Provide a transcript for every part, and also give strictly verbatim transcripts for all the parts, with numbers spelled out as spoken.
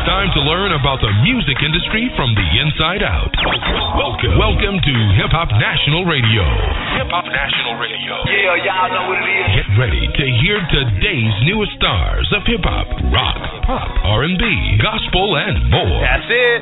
time to learn about the music industry from the inside out. Welcome, welcome to Hip Hop National Radio. Hip Hop National Radio. Yeah, y'all know what it is. Get ready to hear today's newest stars of hip hop, rock, pop, R and B, gospel, and more. That's it.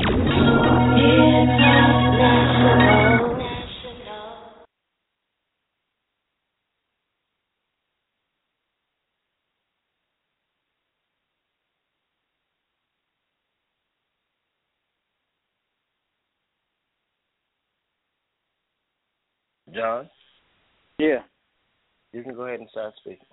John? Yeah. You can go ahead and start speaking.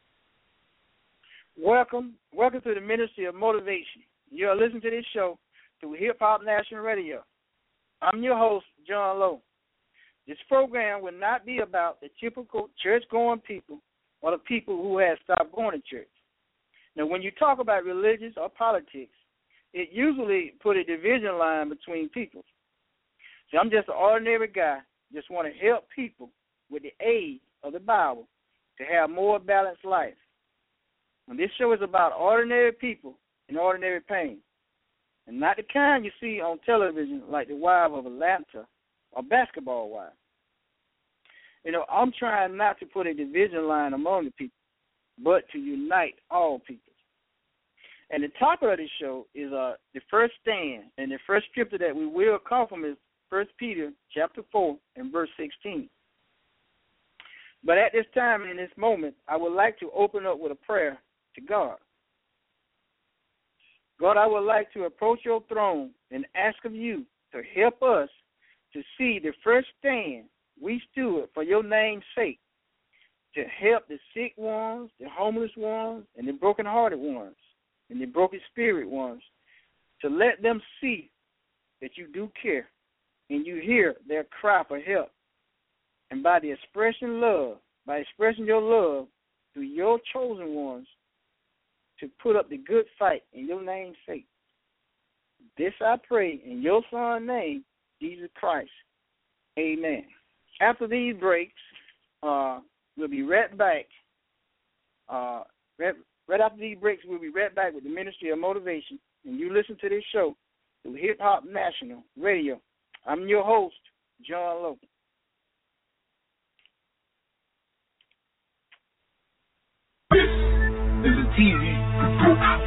Welcome. Welcome to the Ministry of Motivation. You are listening to this show through Hip Hop National Radio. I'm your host, John Lowe. This program will not be about the typical church-going people or the people who have stopped going to church. Now, when you talk about religion or politics, it usually put a division line between people. See, I'm just an ordinary guy. Just want to help people with the aid of the Bible to have more balanced life. And this show is about ordinary people in ordinary pain, and not the kind you see on television like the wife of Atlanta or basketball wife. You know, I'm trying not to put a division line among the people, but to unite all people. And the topic of this show is uh, the first stand, and the first scripture that we will come from is First Peter chapter four and verse sixteen. But at this time, in this moment, I would like to open up with a prayer to God. God, I would like to approach your throne and ask of you to help us to see the first stand we stood for your name's sake, to help the sick ones, the homeless ones, and the brokenhearted ones, and the broken spirit ones, to let them see that you do care. And you hear their cry for help. And by the expression love, by expressing your love to your chosen ones, to put up the good fight in your name's sake. This I pray in your Son's name, Jesus Christ. Amen. After these breaks, uh, we'll be right back. Uh, right, right after these breaks, we'll be right back with the Ministry of Motivation. And you listen to this show through Hip Hop National Radio. I'm your host, John Lowe. This is a T V program.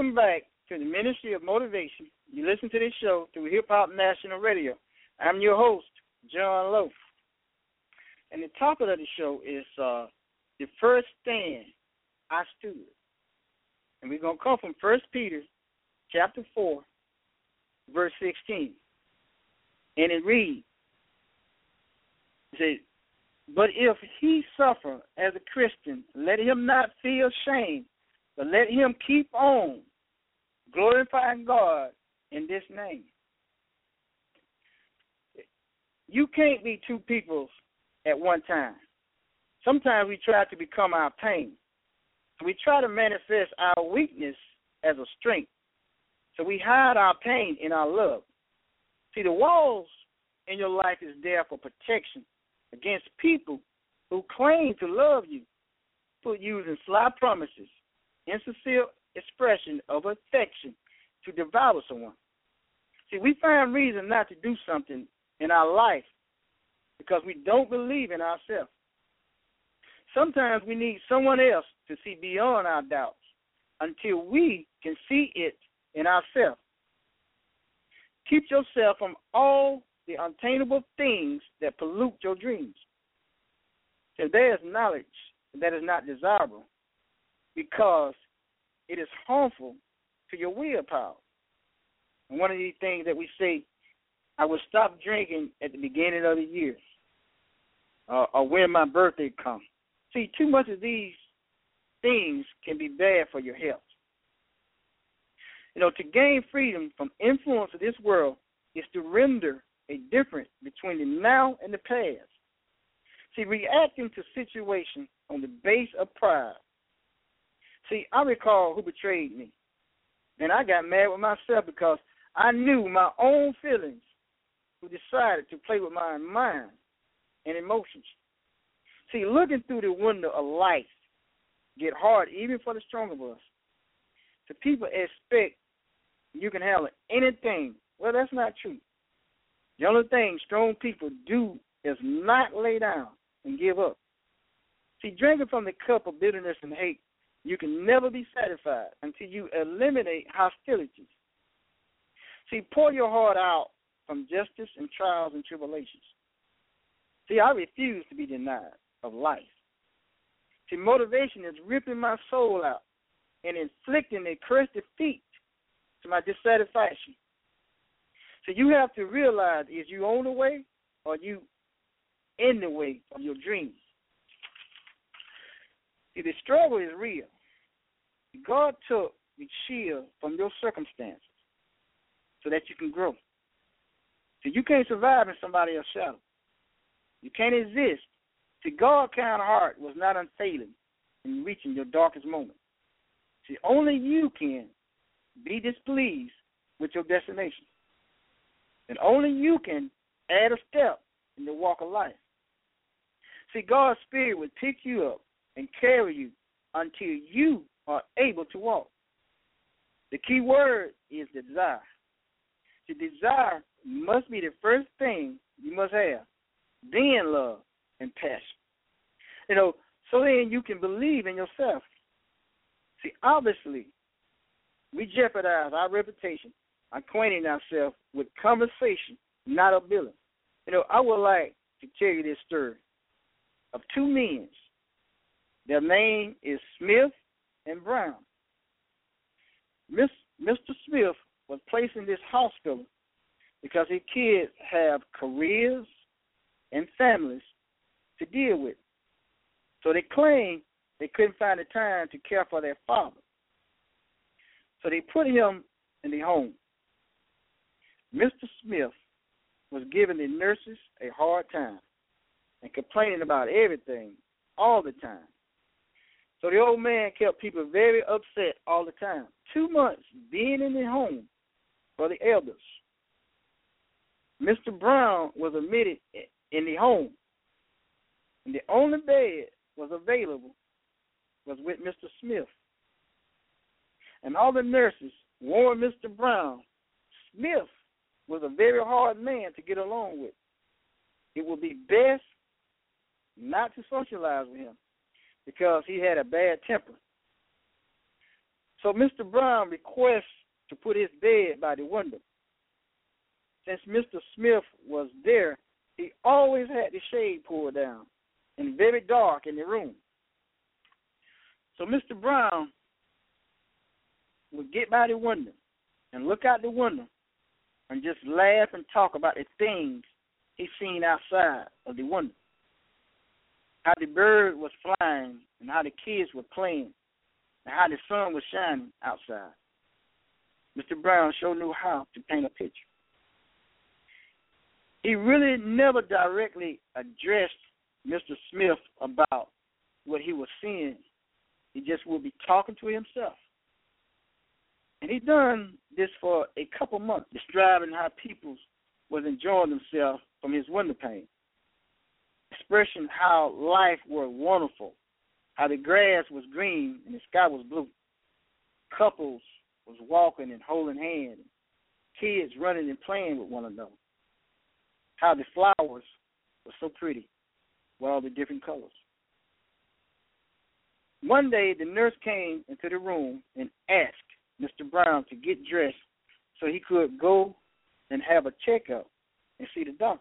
Welcome back to the Ministry of Motivation. You listen to this show through Hip Hop National Radio. I'm your host, John Lowe. And the topic of the show is uh, the first stand I stood. And we're going to come from First Peter chapter four, verse sixteen. And it reads, it says, but if he suffer as a Christian, let him not feel shame, but let him keep on glorifying God in this name. You can't be two peoples at one time. Sometimes we try to become our pain. We try to manifest our weakness as a strength. So we hide our pain in our love. See, the walls in your life is there for protection against people who claim to love you, put using sly promises, insincere expression of affection to devour someone. See, we find reason not to do something in our life because we don't believe in ourselves. Sometimes we need someone else to see beyond our doubts until we can see it in ourselves. Keep yourself from all the unattainable things that pollute your dreams. If there is knowledge that is not desirable because it is harmful to your willpower. And one of these things that we say, I will stop drinking at the beginning of the year uh, or when my birthday comes. See, too much of these things can be bad for your health. You know, to gain freedom from influence of this world is to render a difference between the now and the past. See, reacting to situations on the base of pride. See, I recall who betrayed me. And I got mad with myself because I knew my own feelings who decided to play with my mind and emotions. See, looking through the window of life get hard even for the strong of us. The people expect you can handle anything. Well, that's not true. The only thing strong people do is not lay down and give up. See, drinking from the cup of bitterness and hate, you can never be satisfied until you eliminate hostilities. See, pour your heart out from justice and trials and tribulations. See, I refuse to be denied of life. See, motivation is ripping my soul out and inflicting a cursed defeat to my dissatisfaction. So you have to realize, is you on the way or you in the way of your dreams? See, the struggle is real. God took the shield from your circumstances so that you can grow. So you can't survive in somebody else's shadow. You can't exist. See, God's kind heart was not unfailing in reaching your darkest moment. See, only you can be displeased with your destination. And only you can add a step in the walk of life. See, God's Spirit will pick you up and carry you until you are able to walk. The key word is desire. The desire must be the first thing you must have, then love and passion. You know, so then you can believe in yourself. See, obviously, we jeopardize our reputation, acquainting ourselves with conversation, not ability. You know, I would like to tell you this story of two men. Their name is Smith and Brown. Miss, Mister Smith was placed in this hospital because his kids have careers and families to deal with. So they claimed they couldn't find the time to care for their father. So they put him in the home. Mister Smith was giving the nurses a hard time and complaining about everything all the time. So the old man kept people very upset all the time. Two months being in the home for the elders. Mister Brown was admitted in the home, and the only bed was available was with Mister Smith. And all the nurses warned Mister Brown, Smith was a very hard man to get along with. It would be best not to socialize with him because he had a bad temper. So Mister Brown requests to put his bed by the window. Since Mister Smith was there, he always had the shade pulled down and very dark in the room. So Mister Brown would get by the window and look out the window and just laugh and talk about the things he seen outside of the window. How the bird was flying and how the kids were playing and how the sun was shining outside. Mister Brown sure knew how to paint a picture. He really never directly addressed Mister Smith about what he was seeing. He just would be talking to himself. And he done this for a couple months, describing how people was enjoying themselves from his window pane, expressing how life was wonderful, how the grass was green and the sky was blue. Couples was walking and holding hands, kids running and playing with one another, how the flowers were so pretty with all the different colors. One day, the nurse came into the room and asked Mister Brown to get dressed so he could go and have a checkup and see the doctor.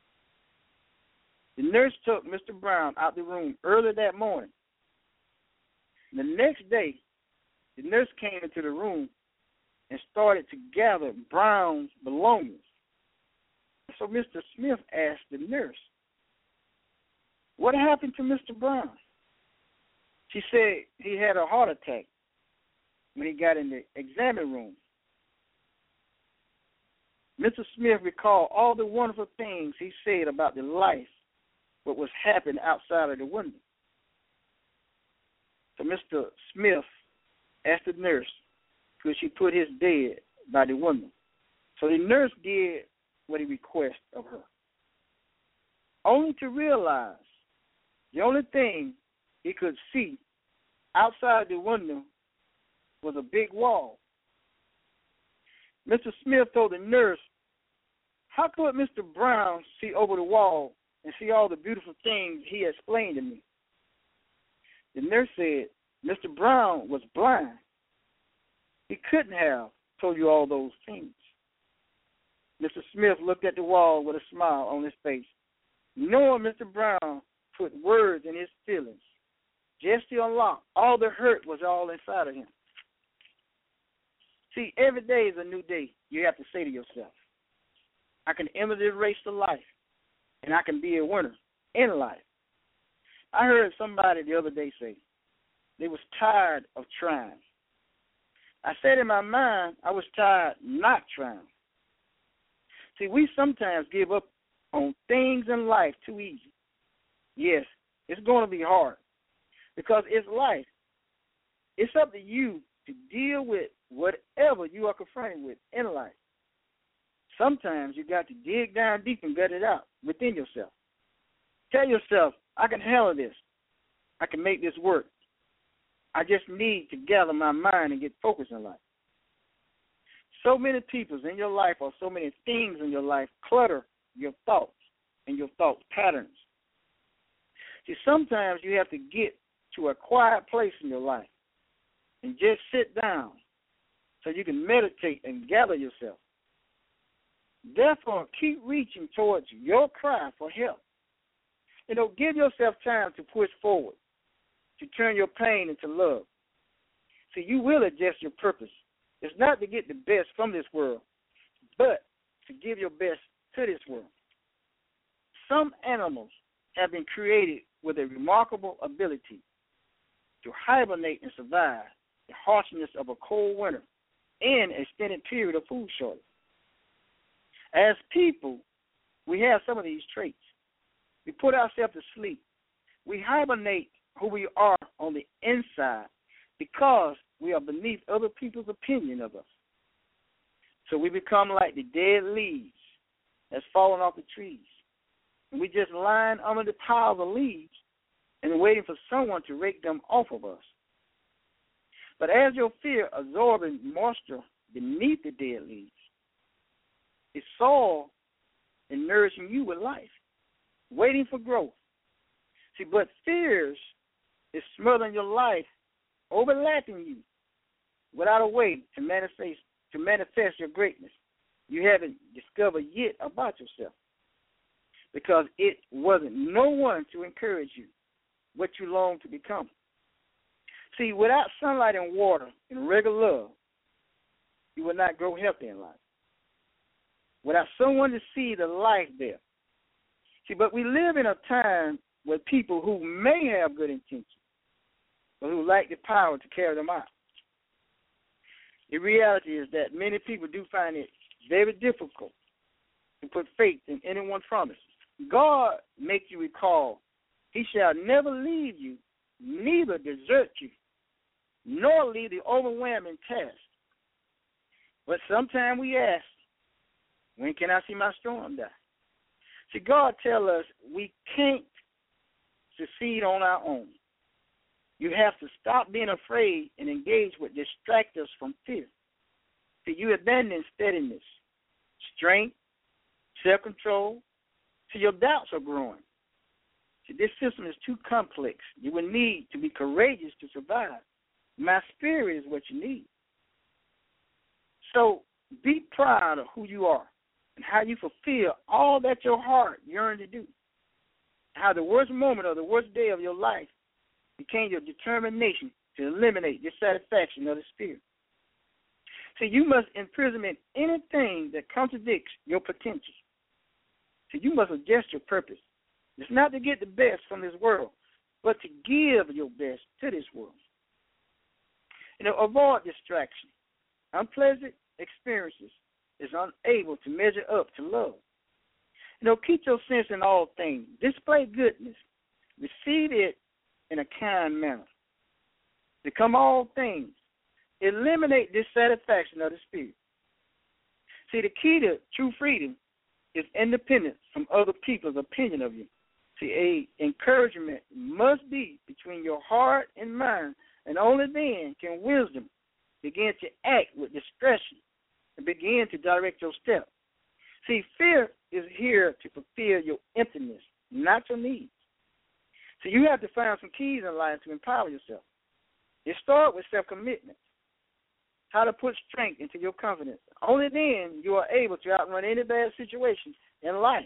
The nurse took Mister Brown out the room early that morning. The next day, the nurse came into the room and started to gather Brown's belongings. So Mister Smith asked the nurse, "What happened to Mister Brown?" She said he had a heart attack when he got in the examining room. Mister Smith recalled all the wonderful things he said about the life, what was happening outside of the window. So Mister Smith asked the nurse, could she put his bed by the window? So the nurse did what he requested of her, only to realize the only thing he could see outside the window was a big wall. Mister Smith told the nurse, how could Mister Brown see over the wall and see all the beautiful things he explained to me? The nurse said, Mister Brown was blind. He couldn't have told you all those things. Mister Smith looked at the wall with a smile on his face, knowing Mister Brown put words in his feelings. Just to unlock, all the hurt was all inside of him. See, every day is a new day. You have to say to yourself, I can enter this race to life, and I can be a winner in life. I heard somebody the other day say they was tired of trying. I said in my mind, I was tired not trying. See, we sometimes give up on things in life too easy. Yes, it's going to be hard because it's life. It's up to you to deal with whatever you are confronted with in life. Sometimes you got to dig down deep and gut it out within yourself. Tell yourself, I can handle this. I can make this work. I just need to gather my mind and get focused in life. So many people in your life or so many things in your life clutter your thoughts and your thought patterns. See, sometimes you have to get to a quiet place in your life and just sit down so you can meditate and gather yourself. Therefore, keep reaching towards your cry for help. You know, give yourself time to push forward, to turn your pain into love. See, you will adjust your purpose. It's not to get the best from this world, but to give your best to this world. Some animals have been created with a remarkable ability to hibernate and survive the harshness of a cold winter and an extended period of food shortage. As people, we have some of these traits. We put ourselves to sleep. We hibernate who we are on the inside because we are beneath other people's opinion of us. So we become like the dead leaves that's fallen off the trees. And we just lying under the piles of leaves and waiting for someone to rake them off of us. But as your fear absorbing moisture beneath the dead leaves, it's soil and nourishing you with life, waiting for growth. See, but fears is smothering your life, overlapping you, without a way to manifest to manifest your greatness. You haven't discovered yet about yourself, because it wasn't no one to encourage you what you long to become. See, without sunlight and water and regular love, you will not grow healthy in life. Without someone to see the life there. See, but we live in a time where people who may have good intentions, but who lack the power to carry them out. The reality is that many people do find it very difficult to put faith in anyone's promises. God makes you recall, he shall never leave you, neither desert you, nor leave the overwhelming task. But sometimes we ask, when can I see my storm die? See, God tells us we can't succeed on our own. You have to stop being afraid and engage what distracts us from fear. See, you abandon steadiness, strength, self-control. See, your doubts are growing. See, this system is too complex. You will need to be courageous to survive. My spirit is what you need. So be proud of who you are and how you fulfill all that your heart yearned to do. How the worst moment or the worst day of your life became your determination to eliminate dissatisfaction of the spirit. See, you must imprisonment anything that contradicts your potential. See, you must adjust your purpose. It's not to get the best from this world, but to give your best to this world. You know, avoid distraction. Unpleasant experiences is unable to measure up to love. You know, keep your sense in all things. Display goodness. Receive it in a kind manner. Become all things. Eliminate dissatisfaction of the spirit. See, the key to true freedom is independence from other people's opinion of you. See, a encouragement must be between your heart and mind, and only then can wisdom begin to act with discretion and begin to direct your steps. See, fear is here to fulfill your emptiness, not your needs. So you have to find some keys in life to empower yourself. It starts with self-commitment, how to put strength into your confidence. Only then you are able to outrun any bad situation in life.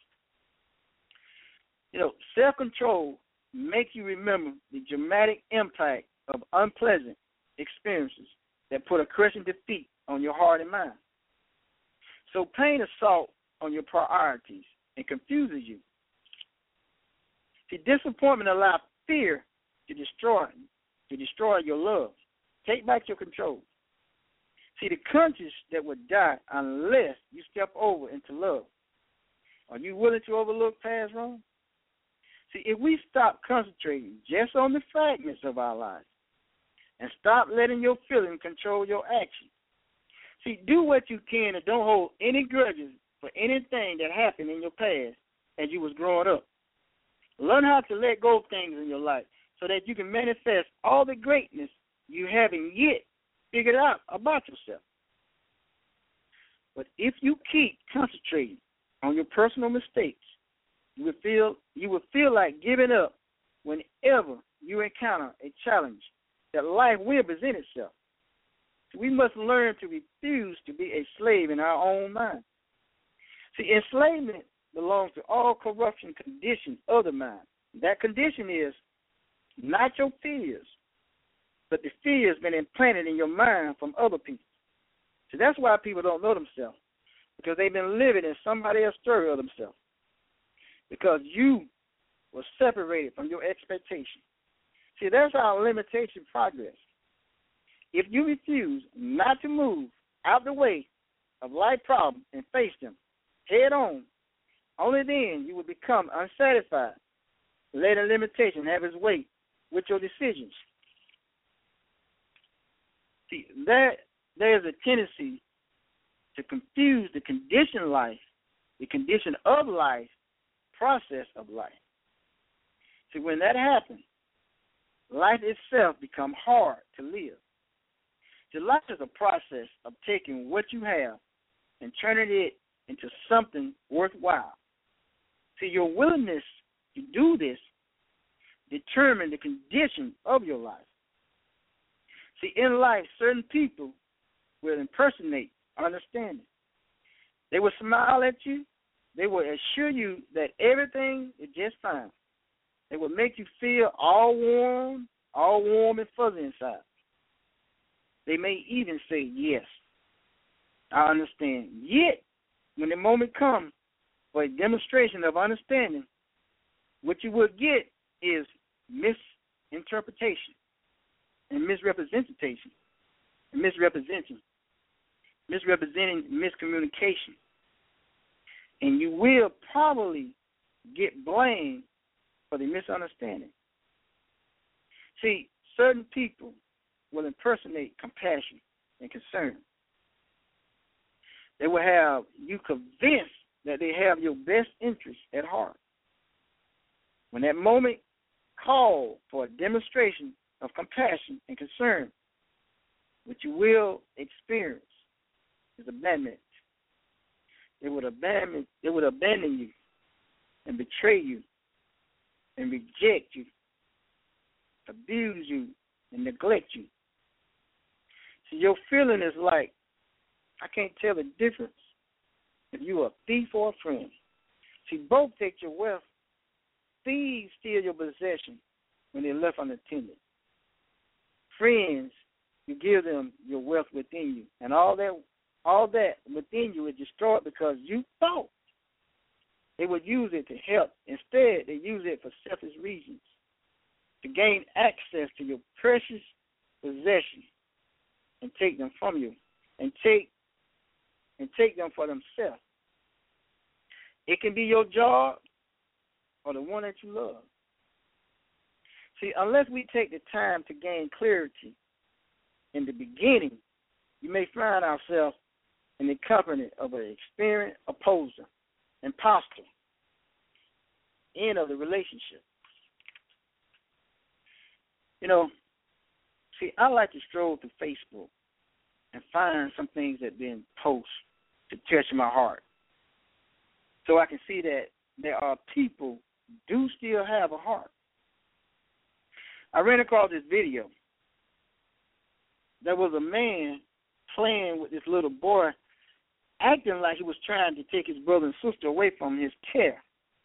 You know, self-control makes you remember the dramatic impact of unpleasant experiences that put a crushing defeat on your heart and mind. So pain assault on your priorities and confuses you. See, disappointment allows fear to destroy to destroy your love. Take back your control. See, the conscience that would die unless you step over into love. Are you willing to overlook past wrong? See, if we stop concentrating just on the fragments of our lives and stop letting your feelings control your actions. See, do what you can and don't hold any grudges for anything that happened in your past as you was growing up. Learn how to let go of things in your life so that you can manifest all the greatness you haven't yet figured out about yourself. But if you keep concentrating on your personal mistakes, you will feel you will feel like giving up whenever you encounter a challenge that life will present itself. So we must learn to refuse to be a slave in our own mind. See, enslavement belongs to all corruption conditions of the mind. That condition is not your fears, but the fear has been implanted in your mind from other people. So that's why people don't know themselves, because they've been living in somebody else's story of themselves, because you were separated from your expectation. See, that's our limitation progress. If you refuse not to move out the way of life problems and face them head on, only then you will become unsatisfied, letting limitation have its way with your decisions. See, there, there's a tendency to confuse the condition life, the condition of life, process of life. See, when that happens, life itself becomes hard to live. See, life is a process of taking what you have and turning it into something worthwhile. See, your willingness to do this determines the condition of your life. See, in life, certain people will impersonate understanding. They will smile at you. They will assure you that everything is just fine. They will make you feel all warm, all warm and fuzzy inside. They may even say, yes, I understand. Yet, when the moment comes for a demonstration of understanding, what you will get is misinterpretation and misrepresentation, and misrepresenting, misrepresenting miscommunication. And you will probably get blamed for the misunderstanding. See, certain people will impersonate compassion and concern. They will have you convinced that they have your best interest at heart. When that moment calls for a demonstration of compassion and concern, what you will experience is abandonment. They would abandon, they would abandon you and betray you and reject you, abuse you and neglect you. So your feeling is like, I can't tell the difference if you're a thief or a friend. See, both take your wealth. Thieves steal your possession when they're left unattended. Friends, you give them your wealth within you, and all that all that within you is destroyed because you thought they would use it to help. Instead, they use it for selfish reasons, to gain access to your precious possessions and take them from you, and take and take them for themselves. It can be your job or the one that you love. See, unless we take the time to gain clarity in the beginning, you may find ourselves in the company of an experienced opposer, imposter, end of the relationship. You know, see, I like to stroll through Facebook and find some things that have been posted to touch my heart, so I can see that there are people do still have a heart. I ran across this video. There was a man playing with this little boy, acting like he was trying to take his brother and sister away from his care.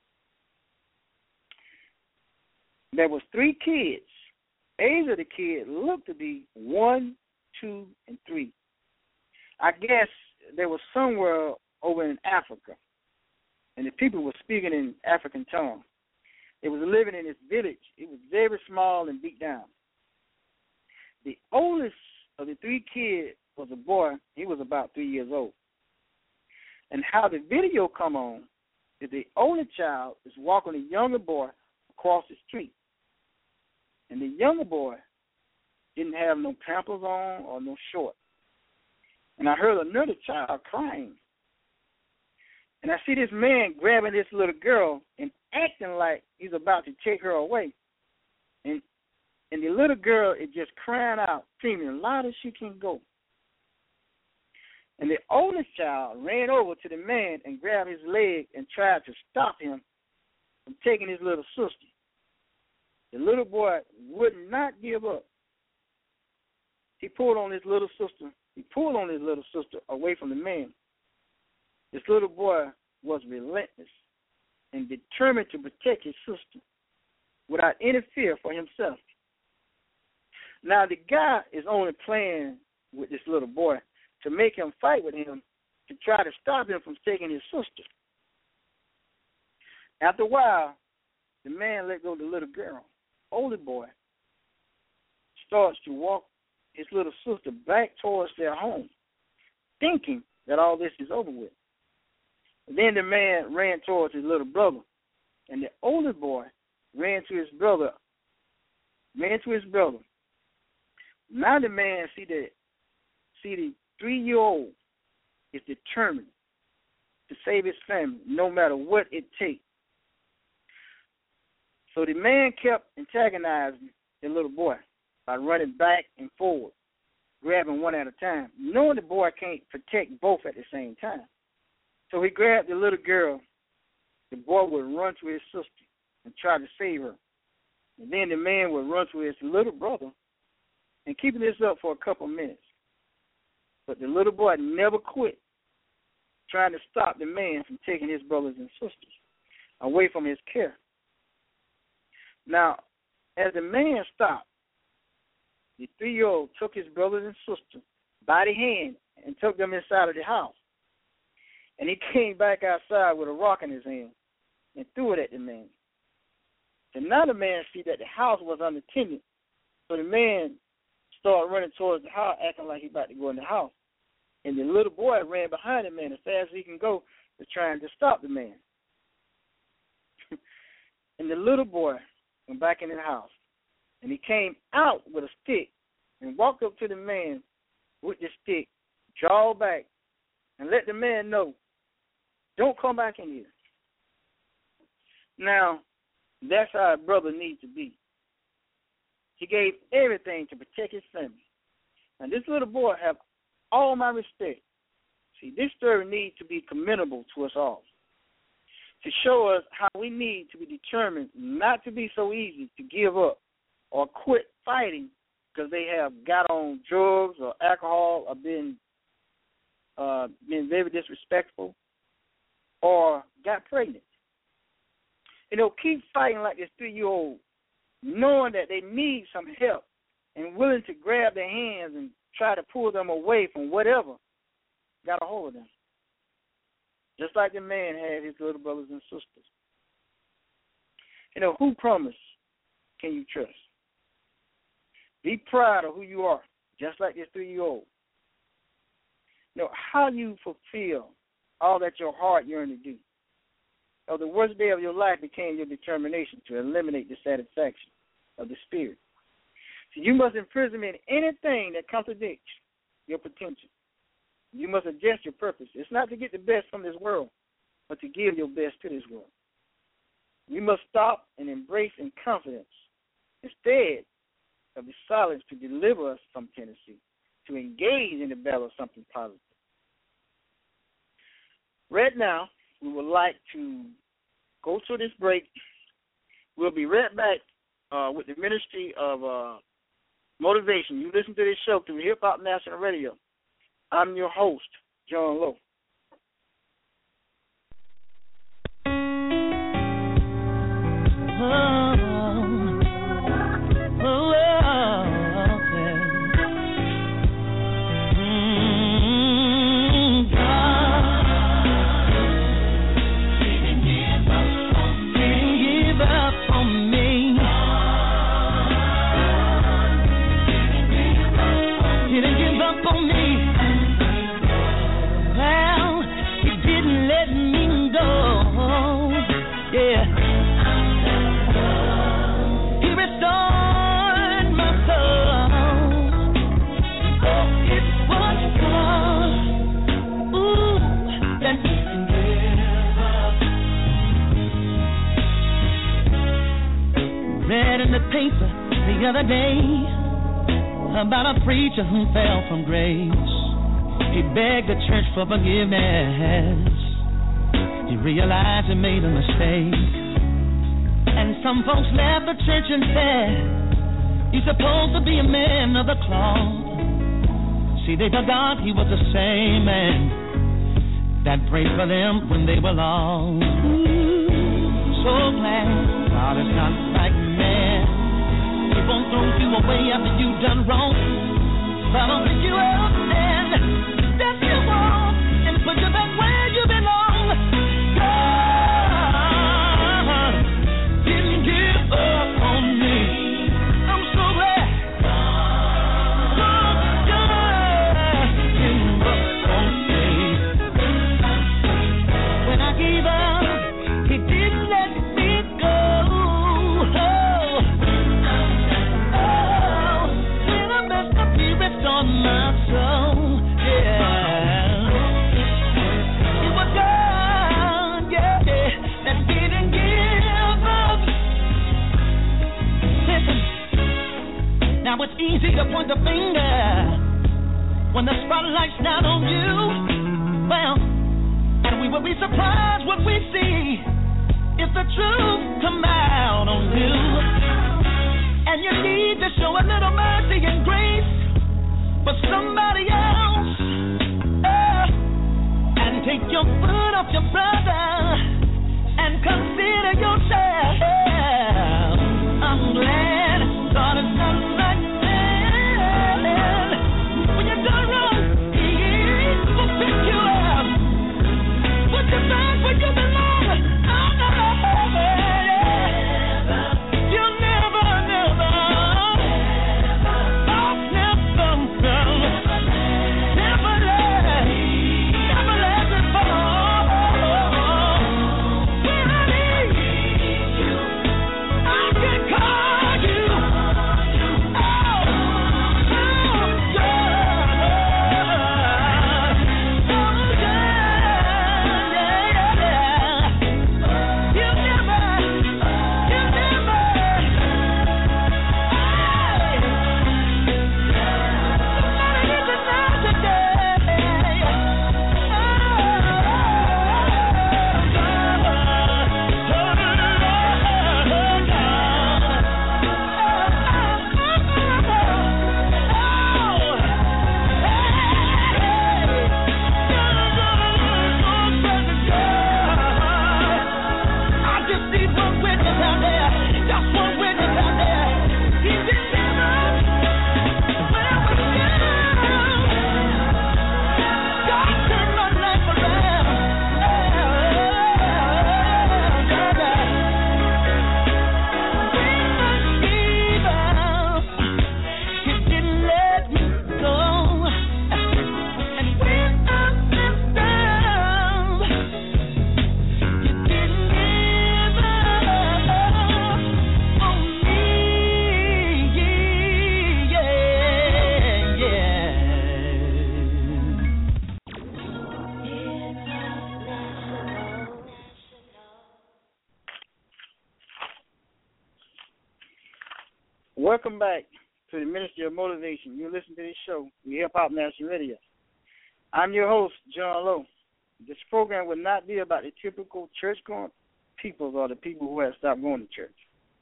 There was three kids. Age of the kid looked to be one, two, and three. I guess they were somewhere over in Africa, and the people were speaking in African tongue. They was living in this village. It was very small and beat down. The oldest of the three kids was a boy. He was about three years old. And how the video come on is the older child is walking the younger boy across the street. And the younger boy didn't have no pampers on or no shorts. And I heard another child crying. And I see this man grabbing this little girl and acting like he's about to take her away. And and the little girl is just crying out, screaming loud as she can go. And the oldest child ran over to the man and grabbed his leg and tried to stop him from taking his little sister. The little boy would not give up. He pulled on his little sister. He pulled on his little sister away from the man. This little boy was relentless and determined to protect his sister without any fear for himself. Now, the guy is only playing with this little boy to make him fight with him to try to stop him from taking his sister. After a while, the man let go of the little girl. Older boy starts to walk his little sister back towards their home, thinking that all this is over with. And then the man ran towards his little brother, and the older boy ran to his brother, ran to his brother. Now the man see the see the three-year-old is determined to save his family, no matter what it takes. So the man kept antagonizing the little boy by running back and forward, grabbing one at a time, knowing the boy can't protect both at the same time. So he grabbed the little girl. The boy would run to his sister and try to save her. And then the man would run to his little brother and keeping this up for a couple minutes. But the little boy never quit trying to stop the man from taking his brothers and sisters away from his care. Now, as the man stopped, the three-year-old took his brothers and sisters by the hand and took them inside of the house. And he came back outside with a rock in his hand and threw it at the man. And now the man see that the house was unattended, so the man started running towards the house, acting like he about to go in the house. And the little boy ran behind the man as fast as he can go to trying to stop the man. And the little boy went back in the house, and he came out with a stick and walked up to the man with the stick, draw back, and let the man know, don't come back in here. Now, that's how a brother needs to be. He gave everything to protect his family. And this little boy have all my respect. See, this story needs to be commendable to us all, to show us how we need to be determined not to be so easy to give up or quit fighting because they have got on drugs or alcohol or been uh, been very disrespectful or got pregnant. You know, keep fighting like this three-year-old, knowing that they need some help and willing to grab their hands and try to pull them away from whatever got a hold of them. Just like the man had his little brothers and sisters. You know, who promise can you trust? Be proud of who you are, just like this three-year-old. You know, how you fulfill all that your heart yearned to do. Or the worst day of your life became your determination to eliminate the satisfaction of the spirit. So you must imprison in anything that contradicts your potential. You must adjust your purpose. It's not to get the best from this world, but to give your best to this world. You must stop and embrace in confidence instead of the silence to deliver us some tendency to engage in the battle of something positive. Right now, we would like to go to this break. We'll be right back uh, with the Ministry of uh, Motivation. You listen to this show through Hip Hop National Radio. I'm your host, John Lowe. Paper the other day about a preacher who fell from grace. He begged the church for forgiveness. He realized he made a mistake. And some folks left the church and said, he's supposed to be a man of the cloth. See, they forgot he was the same man that prayed for them when they were lost. So glad God is not like man. He won't throw you away after you've done wrong, but I'll pick you up and dust you off and put you back where you belong. God didn't give up on me. I'm so glad. God, God didn't give up on me. When I gave up, He didn't let me go. On my soul, yeah. It was God, yeah, that didn't give up. Listen, now it's easy to point the finger when the spotlight's down on you. Well, and we will be surprised when we see if the truth come out on you. and you need to show a little mercy and grace for somebody else. Oh, and take your foot off your brother and consider yourself. I'm glad God has done right then. When you're done wrong, He will pick you up. Put you back where you belong. Oh, no, you'll never, never, oh, never, never, never let, never let me fall. When I need you, I can call you. Oh, oh, yeah, oh, yeah, yeah. You never, you never, hey, somebody needs to know today. I just need one witness out there, just one witness out there. He delivered when I was down. God turned my life around. He didn't let me go. And when I fell down, you didn't give up on me. Yeah, yeah. Welcome back to the Ministry of Motivation. You listen to this show, the Hip Hop National Radio. I'm your host, John Lowe. This program will not be about the typical church-going people or the people who have stopped going to church.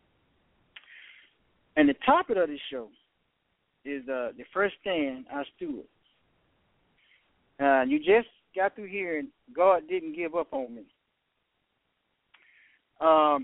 And the topic of this show is uh, the first stand I stood. Uh, you just got through hearing God didn't give up on me. Um,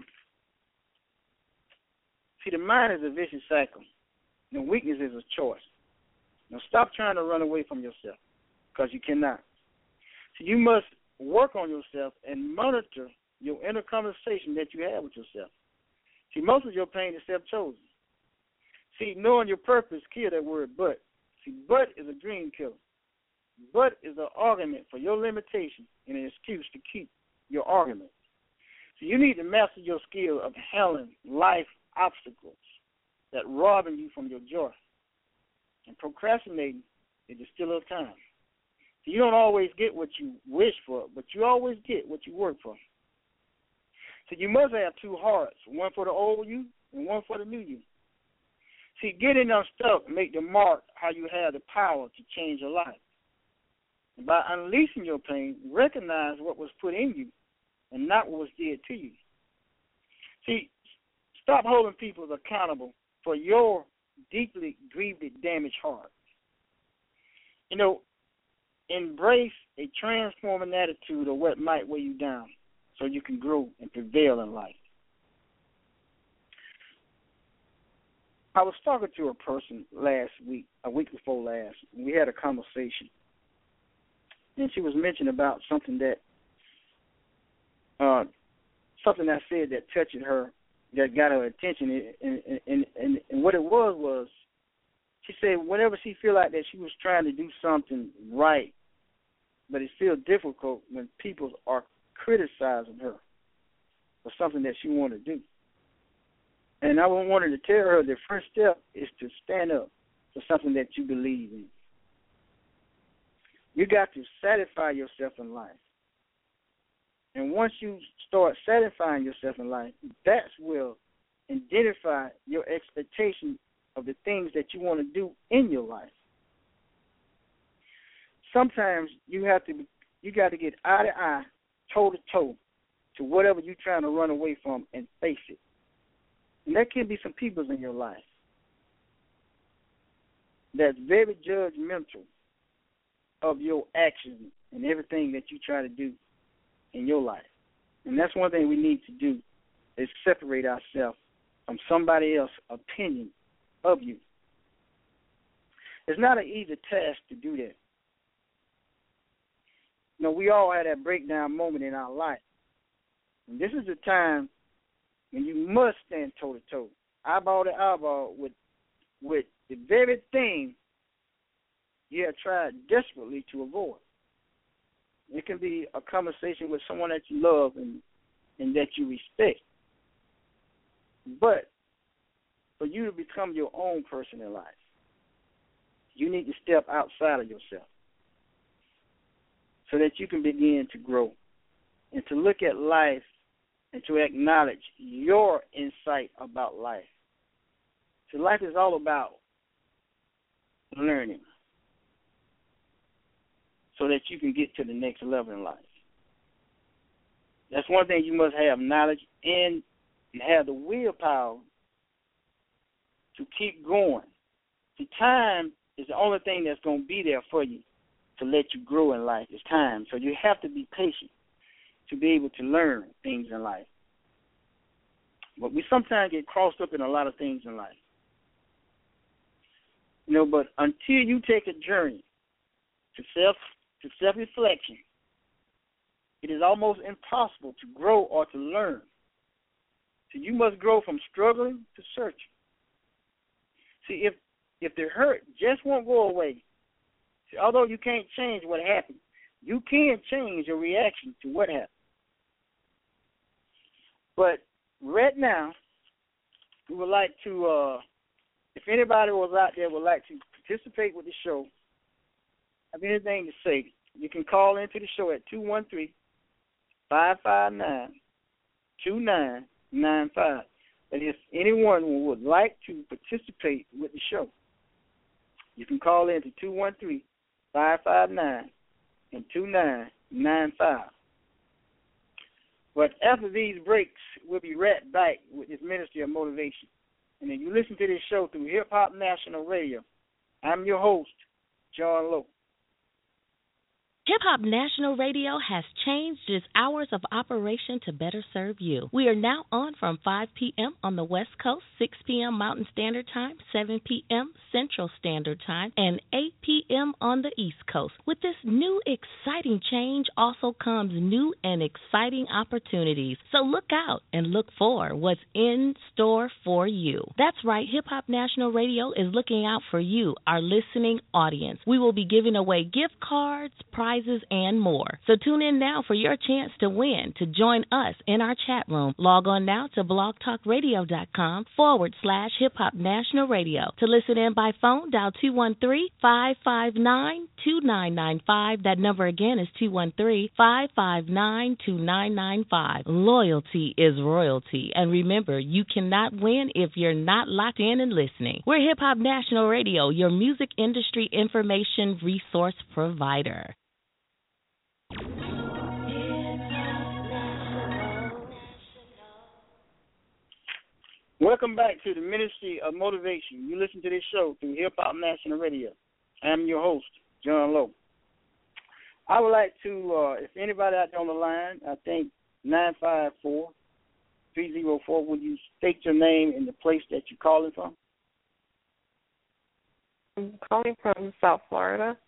see, the mind is a vicious cycle. The weakness is a choice. Now, stop trying to run away from yourself, because you cannot. So you must work on yourself and monitor your inner conversation that you have with yourself. See, most of your pain is self-chosen. See, knowing your purpose, kill that word but. See, but is a dream killer. But is an argument for your limitation and an excuse to keep your argument. So you need to master your skill of handling life obstacles that robbing you from your joy. And procrastinating is the steal of time. So you don't always get what you wish for, but you always get what you work for. So you must have two hearts, one for the old you and one for the new you. See, getting unstuck make the mark how you have the power to change your life. And by unleashing your pain, recognize what was put in you and not what was did to you. See, stop holding people accountable for your deeply grieved, damaged heart. You know, embrace a transforming attitude of what might weigh you down so you can grow and prevail in life. I was talking to a person last week, a week before last, and we had a conversation. And she was mentioning about something that, uh, something I said that touched her, that got her attention. And, and, and, and what it was was, she said whenever she feel like that she was trying to do something right, but it feels difficult when people are criticizing her for something that she wanted to do. And I wanted to tell her the first step is to stand up for something that you believe in. You got to satisfy yourself in life. And once you start satisfying yourself in life, that will identify your expectation of the things that you want to do in your life. Sometimes you have to, you got to get eye to eye, toe to toe, to whatever you're trying to run away from and face it. And there can be some people in your life that's very judgmental of your actions and everything that you try to do in your life. And that's one thing we need to do is separate ourselves from somebody else's opinion of you. It's not an easy task to do that. You know, we all had that breakdown moment in our life. And this is the time when you must stand toe-to-toe, eyeball to eyeball with, with the very thing you have tried desperately to avoid. It can be a conversation with someone that you love and, and that you respect. But for you to become your own person in life, you need to step outside of yourself so that you can begin to grow and to look at life and to acknowledge your insight about life. So life is all about learning so that you can get to the next level in life. That's one thing you must have, knowledge and have the willpower to keep going. See, time is the only thing that's going to be there for you to let you grow in life. It's time. So you have to be patient to be able to learn things in life. But we sometimes get crossed up in a lot of things in life. You know, but until you take a journey to self to self-reflection, it is almost impossible to grow or to learn. So you must grow from struggling to searching. See, if if the hurt just won't go away, see, although you can't change what happened, you can change your reaction to what happened. But right now, we would like to, uh, if anybody was out there would like to participate with the show, have anything to say, you can call into the show at two one three, five five nine, two nine nine five. But if anyone would like to participate with the show, you can call in to two one three, five five nine, and two nine nine five. But after these breaks, we'll be right back with this Ministry of Motivation. And if you listen to this show through Hip Hop National Radio, I'm your host, John Lowe. Hip Hop National Radio has changed its hours of operation to better serve you. We are now on from five p.m. on the West Coast, six p.m. Mountain Standard Time, seven p.m. Central Standard Time, and eight p.m. on the East Coast. With this new exciting change also comes new and exciting opportunities. So look out and look for what's in store for you. That's right, Hip Hop National Radio is looking out for you, our listening audience. We will be giving away gift cards, prizes, and more. So tune in now for your chance to win. To join us in our chat room, log on now to blogtalkradio.com forward slash Hip Hop National Radio. To listen in by phone, dial two one three, five five nine, two nine nine five. That number again is two one three, five five nine, two nine nine five. Loyalty is royalty. And remember, you cannot win if you're not locked in and listening. We're Hip Hop National Radio, your music industry information resource provider. Welcome back to the Ministry of Motivation. You listen to this show through Hip Hop National Radio. I'm your host, John Lowe. I would like to, uh, if anybody out there on the line, I think nine five four, three zero four, would you state your name and the place that you're calling from? I'm calling from South Florida.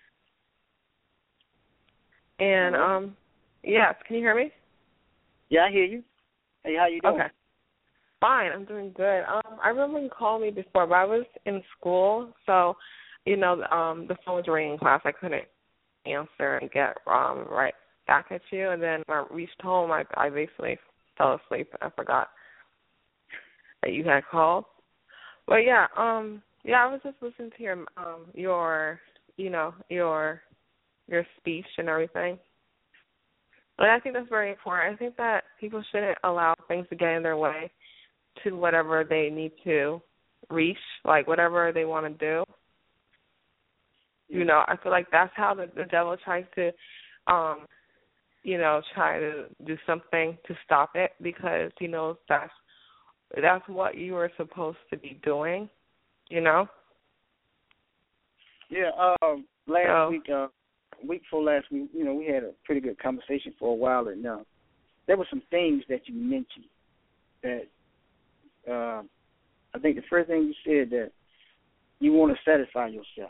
And, um, yes, can you hear me? Yeah, I hear you. Hey, how you doing? Okay. Fine, I'm doing good. Um, I remember you called me before, but I was in school, so, you know, um, the phone was ringing in class. I couldn't answer and get um, right back at you. And then when I reached home, I, I basically fell asleep. I forgot that you had called. But, yeah, um, yeah, I was just listening to your, um, your, you know, your your speech and everything. And I think that's very important. I think that people shouldn't allow things to get in their way to whatever they need to reach, like whatever they want to do. You know, I feel like that's how the, the devil tries to, um, you know, try to do something to stop it because he knows that's that's what you were supposed to be doing, you know? Yeah, um, last so, week, uh, week before last week, you know, we had a pretty good conversation for a while, and uh, there were some things that you mentioned that uh, I think the first thing you said that you want to satisfy yourself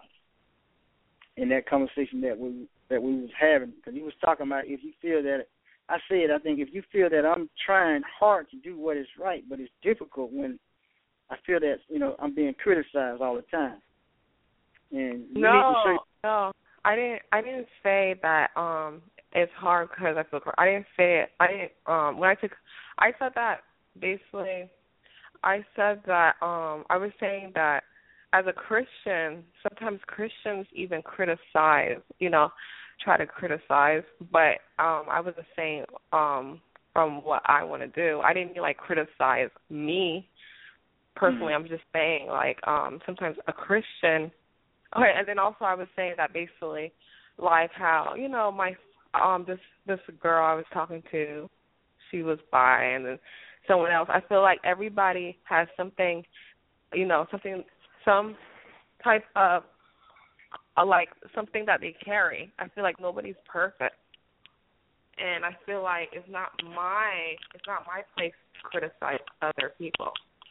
in that conversation that we that we was having, because you was talking about if you feel that, I said, I think if you feel that I'm trying hard to do what is right, but it's difficult when I feel that, you know, I'm being criticized all the time. And you no, need to show no, I didn't. I didn't say that. Um, it's hard because I feel. I didn't say it. I didn't. Um, when I took, I said that basically. I said that. Um, I was saying that as a Christian, sometimes Christians even criticize. You know, try to criticize. But um, I wasn't saying um from what I want to do. I didn't mean like criticize me personally. Mm-hmm. I'm just saying like um sometimes a Christian. Okay, and then also I was saying that basically, like how, you know, my um this this girl I was talking to, she was bi, and then someone else. I feel like everybody has something, you know, something, some type of, uh, like something that they carry. I feel like nobody's perfect, and I feel like it's not my it's not my place to criticize other people.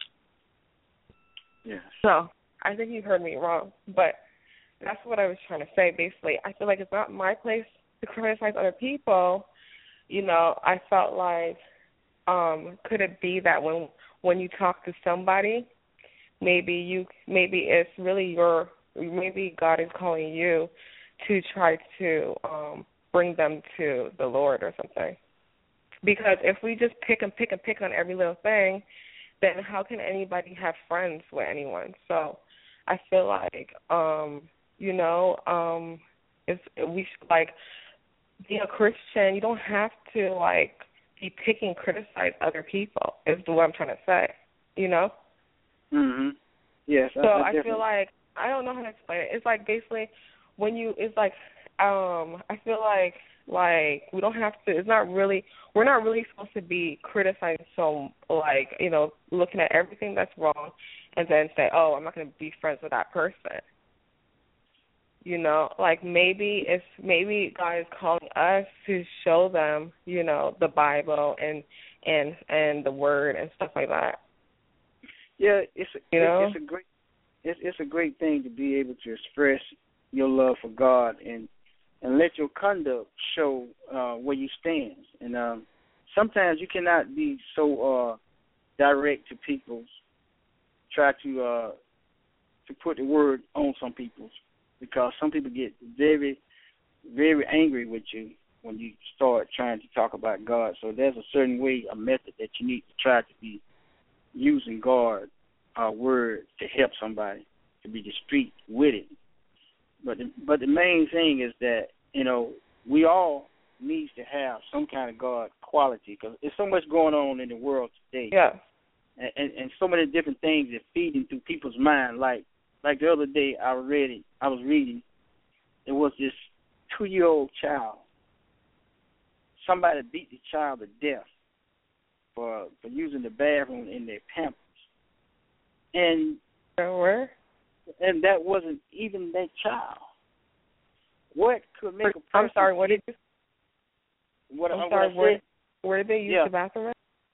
Yeah. So I think you heard me wrong, but that's what I was trying to say. Basically, I feel like it's not my place to criticize other people. You know, I felt like, um, could it be that when when you talk to somebody, maybe you maybe it's really your maybe God is calling you to try to um, bring them to the Lord or something. Because if we just pick and pick and pick on every little thing, then how can anybody have friends with anyone? So I feel like, um, you know, um, it's we should, like, being a Christian, you don't have to, like, be picking, criticize other people, is what I'm trying to say, you know? Mm-hmm. Yes. So I, I, I feel like, I don't know how to explain it. It's like basically when you, it's like, um, I feel like, like, we don't have to, it's not really, we're not really supposed to be criticizing, so, like, you know, looking at everything that's wrong and then say, oh, I'm not going to be friends with that person. You know, like maybe it's, maybe God is calling us to show them, you know, the Bible and, and, and the Word and stuff like that. Yeah, it's a, you know? it's a great, it's, it's a great thing to be able to express your love for God and, and let your conduct show uh, where you stand. And um, sometimes you cannot be so uh, direct to people, try to uh, to put the word on some people, because some people get very, very angry with you when you start trying to talk about God. So there's a certain way, a method that you need to try to be using God's uh, word to help somebody, to be discreet with it. But the, but the main thing is that, you know, we all need to have some kind of God quality, because there's so much going on in the world today. Yeah. And, and, and so many different things are feeding through people's mind. Like like the other day, I read it. I was reading. It was this two-year-old child. Somebody beat the child to death for for using the bathroom in their Pampers. And where? And that wasn't even that child. What could make a person... I'm sorry, what did you... What, I'm what sorry, I where, said, where did they use yeah, the bathroom?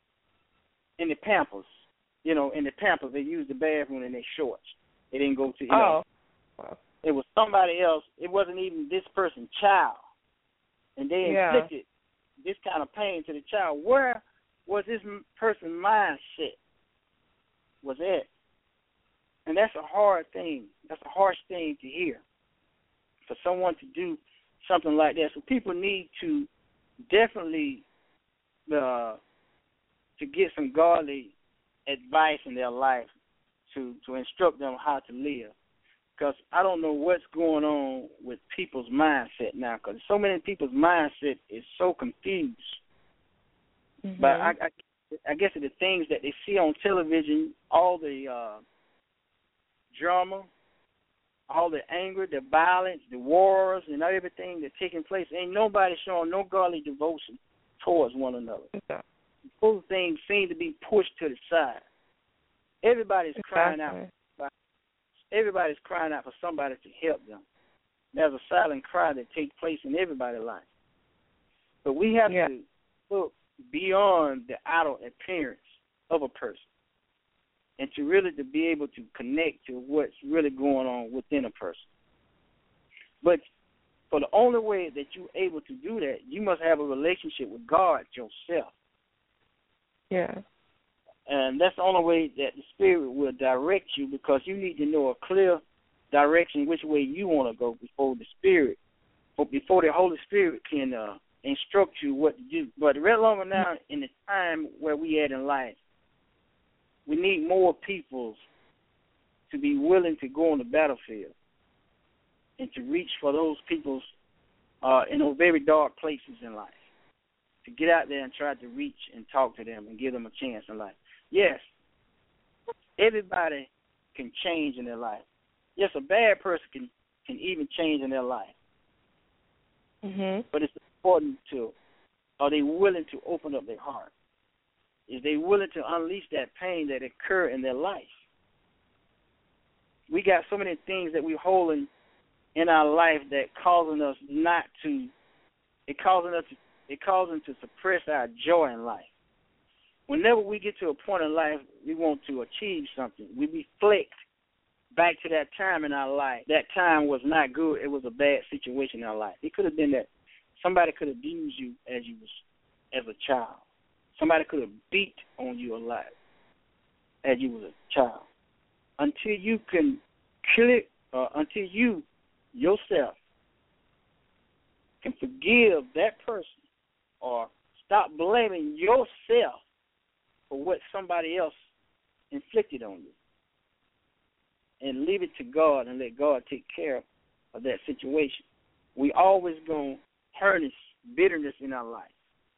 In the Pampers. You know, in the Pampers, they used the bathroom in their shorts. They didn't go to... You oh. know, it was somebody else. It wasn't even this person's child. And they yeah. inflicted this kind of pain to the child. Where was this person's mindset? Was it? And that's a hard thing. That's a harsh thing to hear, for someone to do something like that. So people need to definitely uh, to get some godly advice in their life to, to instruct them how to live. Because I don't know what's going on with people's mindset now, because so many people's mindset is so confused. Mm-hmm. But I, I, I guess the things that they see on television, all the uh, drama, all the anger, the violence, the wars, and everything that's taking place, ain't nobody showing no godly devotion towards one another. Okay. Those things seem to be pushed to the side. Everybody's exactly. crying out. Everybody's crying out for somebody to help them. There's a silent cry that takes place in everybody's life. But we have yeah. to look beyond the outer appearance of a person and to really to be able to connect to what's really going on within a person. But for the only way that you're able to do that, you must have a relationship with God yourself. Yeah. And that's the only way that the Spirit will direct you, because you need to know a clear direction which way you want to go before the Spirit, before the Holy Spirit can uh, instruct you what to do. But right longer now, in the time where we at in life, we need more people to be willing to go on the battlefield and to reach for those people uh, in those very dark places in life, to get out there and try to reach and talk to them and give them a chance in life. Yes, everybody can change in their life. Yes, a bad person can, can even change in their life. Mm-hmm. But it's important to, are they willing to open up their heart? Is they willing to unleash that pain that occur in their life? We got so many things that we're holding in our life that causing us not to, it causing us to, it causing to suppress our joy in life. Whenever we get to a point in life we want to achieve something, we reflect back to that time in our life. That time was not good. It was a bad situation in our life. It could have been that somebody could have abused you as you was as a child. Somebody could have beat on you a lot as you was a child. Until you can click, uh, until you yourself can forgive that person or stop blaming yourself for what somebody else inflicted on you, and leave it to God and let God take care of that situation. We always going to harness bitterness in our life.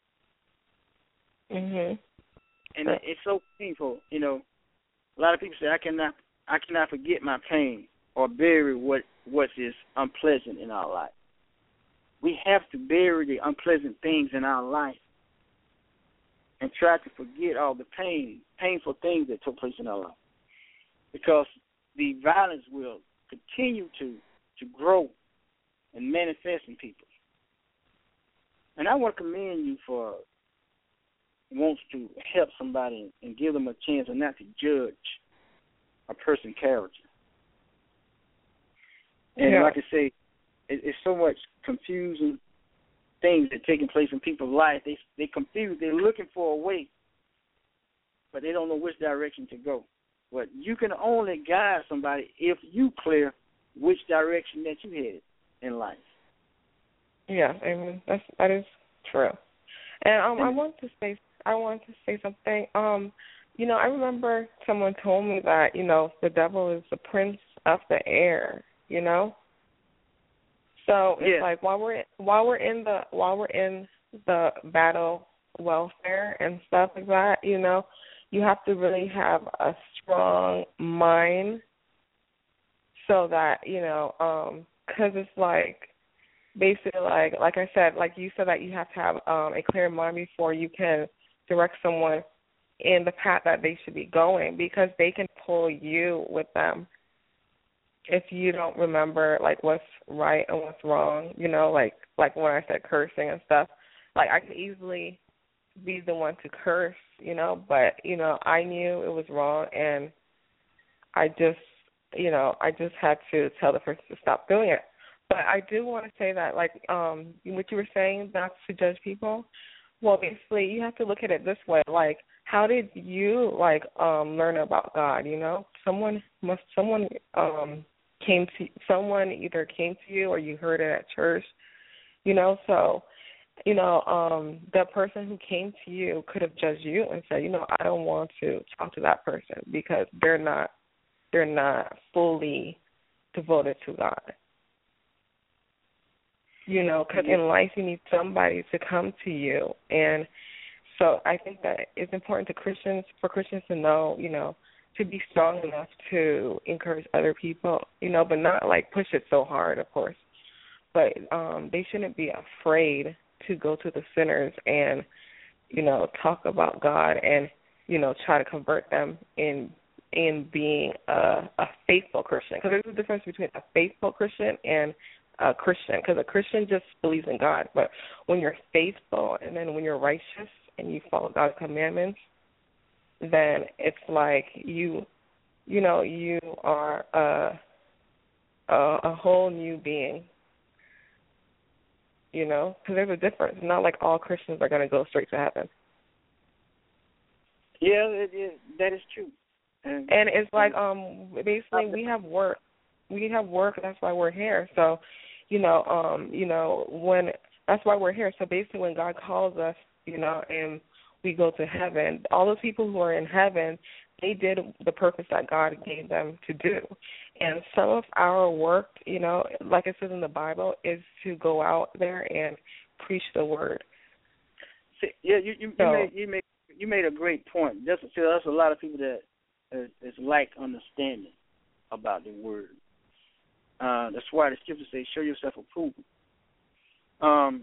Mhm. And it's so painful, you know. A lot of people say, I cannot I cannot forget my pain or bury what what is unpleasant in our life. We have to bury the unpleasant things in our life and try to forget all the pain, painful things that took place in our life. Because the violence will continue to, to grow and manifest in people. And I want to commend you for wants to help somebody and give them a chance and not to judge a person's character. And yeah. like I say, it, it's so much confusing things that are taking place in people's life. They they confused. They're looking for a way, but they don't know which direction to go. But you can only guide somebody if you clear which direction that you headed in life. Yeah, amen. That's that is true. And um, I want to say I want to say something. Um, you know, I remember someone told me that you know the devil is the prince of the air. You know, so it's yeah. like while we're while we're in the while we're in the battle welfare and stuff like that, you know, you have to really have a strong mind so that you know, um, because it's like. Basically, like like I said, like you said that you have to have um, a clear mind before you can direct someone in the path that they should be going, because they can pull you with them if you don't remember like what's right and what's wrong. You know, like like when I said cursing and stuff, like I could easily be the one to curse, you know, but you know I knew it was wrong, and I just you know I just had to tell the person to stop doing it. But I do want to say that, like, um, what you were saying, not to judge people. Well, basically, you have to look at it this way. Like, how did you, like, um, learn about God, you know? Someone must, someone um, came to, someone either came to you or you heard it at church, you know? So, you know, um, the person who came to you could have judged you and said, you know, I don't want to talk to that person because they're not, they're not fully devoted to God. You know, because in life you need somebody to come to you. And so I think that it's important to Christians, for Christians to know, you know, to be strong enough to encourage other people, you know, but not like push it so hard, of course. But um, they shouldn't be afraid to go to the sinners and, you know, talk about God and, you know, try to convert them in in being a, a faithful Christian, because there's a difference between a faithful Christian and a Christian, because a Christian just believes in God. But when you're faithful and then when you're righteous and you follow God's commandments, then it's like you, you know, you are a, a, a whole new being, you know, because there's a difference. It's not like all Christians are going to go straight to heaven. Yeah, it, it, that is true. And, and it's like um, basically we have work. We have work. That's why we're here. So, you know, um, you know, when that's why we're here. So basically, when God calls us, you know, and we go to heaven, all those people who are in heaven, they did the purpose that God gave them to do. And some of our work, you know, like it says in the Bible, is to go out there and preach the word. See, yeah, you you, so, you made you made you made a great point. Just so there's a lot of people that is, is lack understanding about the word. Uh, that's why the scripture says, "Show yourself approved." Um,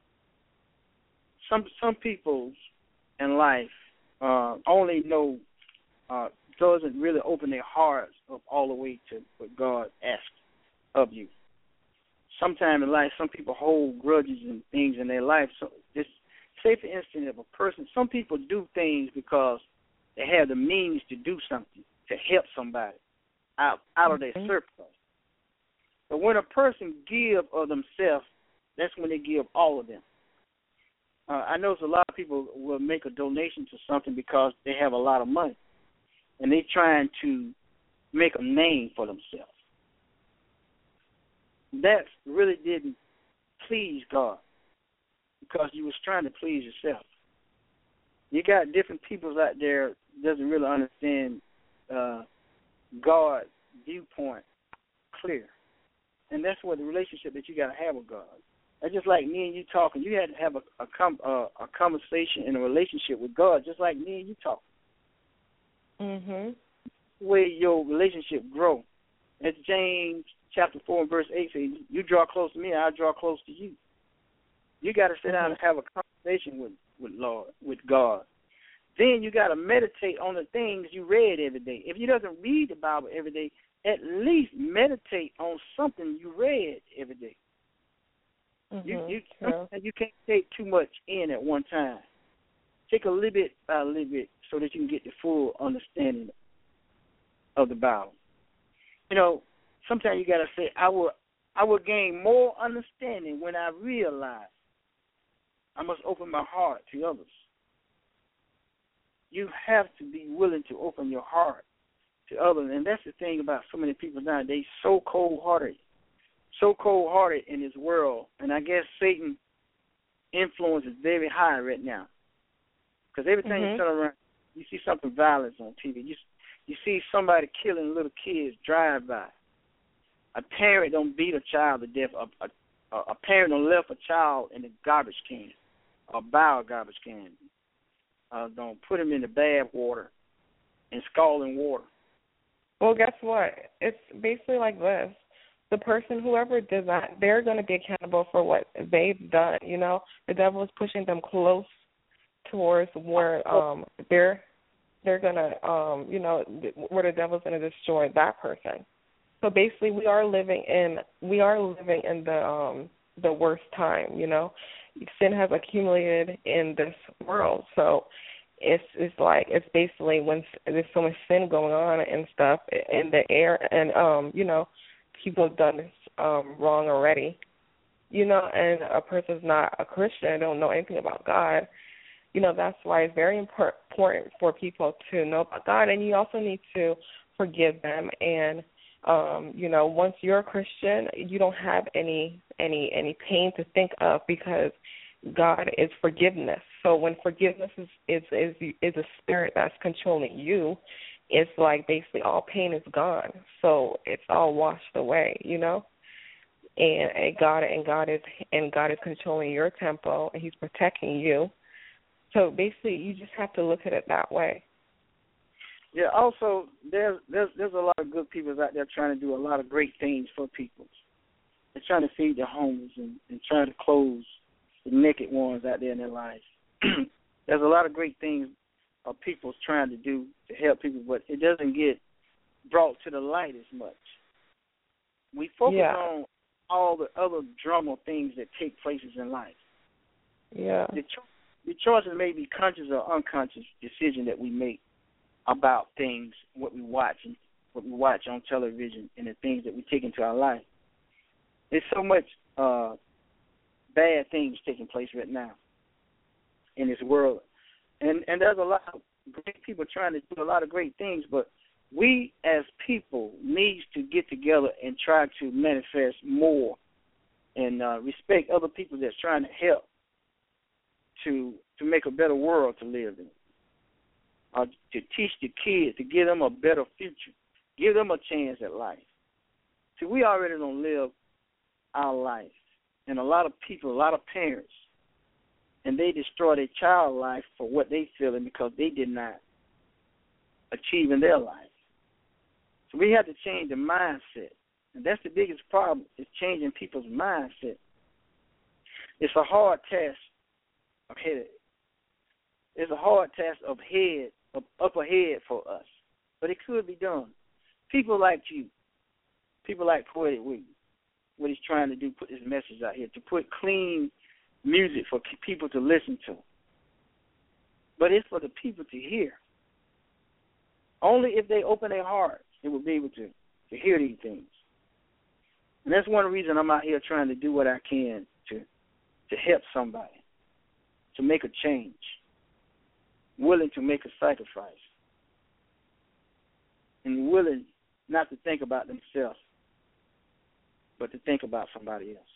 some some people in life uh, only know uh, doesn't really open their hearts up all the way to what God asks of you. Sometimes in life, some people hold grudges and things in their life. So, just say for instance, if a person, some people do things because they have the means to do something to help somebody out out of their surplus. But when a person gives of themselves, that's when they give all of them. Uh, I know a lot of people will make a donation to something because they have a lot of money, and they're trying to make a name for themselves. That really didn't please God because you was trying to please yourself. You got different peoples out there doesn't really understand uh, God's viewpoint clear. And that's what the relationship that you got to have with God. That's just like me and you talking. You had to have a a, com, uh, a conversation and a relationship with God, just like me and you talk. Mhm. Where your relationship grow. As James chapter four and verse eight says, "You draw close to me, I draw close to you." You got to sit down and have a conversation with with Lord, with God. Then you got to meditate on the things you read every day. If you doesn't read the Bible every day, at least meditate on something you read every day. Mm-hmm. You you, yeah. you can't take too much in at one time. Take a little bit by a little bit so that you can get the full understanding of the Bible. You know, sometimes you got to say, I will, I will gain more understanding when I realize I must open my heart to others. You have to be willing to open your heart to others. And that's the thing about so many people nowadays, so cold-hearted, so cold-hearted in this world. And I guess Satan's influence is very high right now. Because every time mm-hmm. you turn around, you see something violence on T V. You, you see somebody killing little kids drive by. A parent don't beat a child to death. A, a, a parent don't left a child in a garbage can, a bio garbage can. Uh, don't put him in the bad water and scalding water. Well, guess what? It's basically like this. The person, whoever did that, they're going to be accountable for what they've done. You know, the devil is pushing them close towards where um, they're they're going to, um, you know, where the devil's going to destroy that person. So basically, we are living in we are living in the um, the worst time. You know, sin has accumulated in this world, so it's it's like it's basically when there's so much sin going on and stuff in the air, and um, you know, people have done this um, wrong already. You know, and a person's not a Christian, don't know anything about God. You know, that's why it's very impor- important for people to know about God, and you also need to forgive them. And um, you know, once you're a Christian, you don't have any any any pain to think of because God is forgiveness. So when forgiveness is is is, is a spirit that's controlling you, it's like basically all pain is gone. So it's all washed away, you know. And, and God and God is and God is controlling your tempo, and He's protecting you. So basically, you just have to look at it that way. Yeah. Also, there's there's there's a lot of good people out there trying to do a lot of great things for people. They're trying to feed their homeless and, and trying to clothe the naked ones out there in their lives. There's a lot of great things are people trying to do to help people, but it doesn't get brought to the light as much. We focus yeah. on all the other drama things that take places in life. Yeah. The, cho- the choices may be conscious or unconscious decision that we make about things, what we watch and what we watch on television, and the things that we take into our life. There's so much uh, bad things taking place right now in this world, and and there's a lot of great people trying to do a lot of great things, but we as people need to get together and try to manifest more and uh, respect other people that's trying to help to to make a better world to live in, or to teach the kids, to give them a better future, give them a chance at life. See, we already don't live our life, and a lot of people, a lot of parents, and they destroy their child life for what they feeling because they did not achieve in their life. So we have to change the mindset, and that's the biggest problem, is changing people's mindset. It's a hard task of head. It's a hard task of head, of up ahead for us, but it could be done. People like you, people like Poetic Williams, what he's trying to do, put this message out here, to put clean music for people to listen to. But it's for the people to hear. Only if they open their hearts, they will be able to, to hear these things. And that's one reason I'm out here trying to do what I can to to help somebody, to make a change, willing to make a sacrifice, and willing not to think about themselves, but to think about somebody else.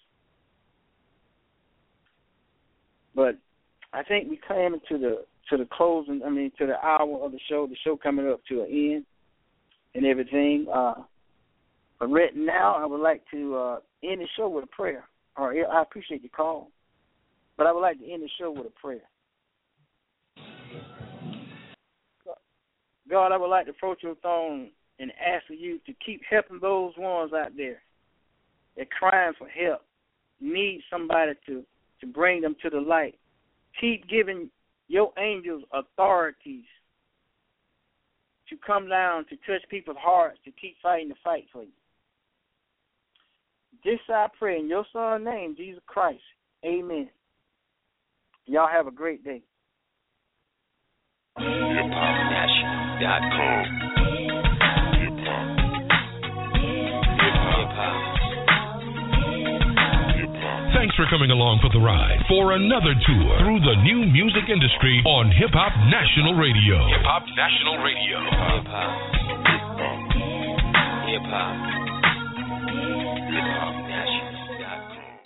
But I think we came into the to the closing, I mean, to the hour of the show, the show coming up to an end and everything. Uh, but right now, I would like to uh, end the show with a prayer. Or I appreciate your call, but I would like to end the show with a prayer. God, I would like to approach your throne and ask for you to keep helping those ones out there that crying for help, need somebody to, to bring them to the light. Keep giving your angels authorities to come down to touch people's hearts, to keep fighting the fight for you. This I pray in your son's name, Jesus Christ. Amen. Y'all have a great day. hip hop national dot com. Thanks for coming along for the ride for another tour through the new music industry on Hip Hop National Radio. Hip Hop National Radio. Hip hop. Hip hop. Hip hop.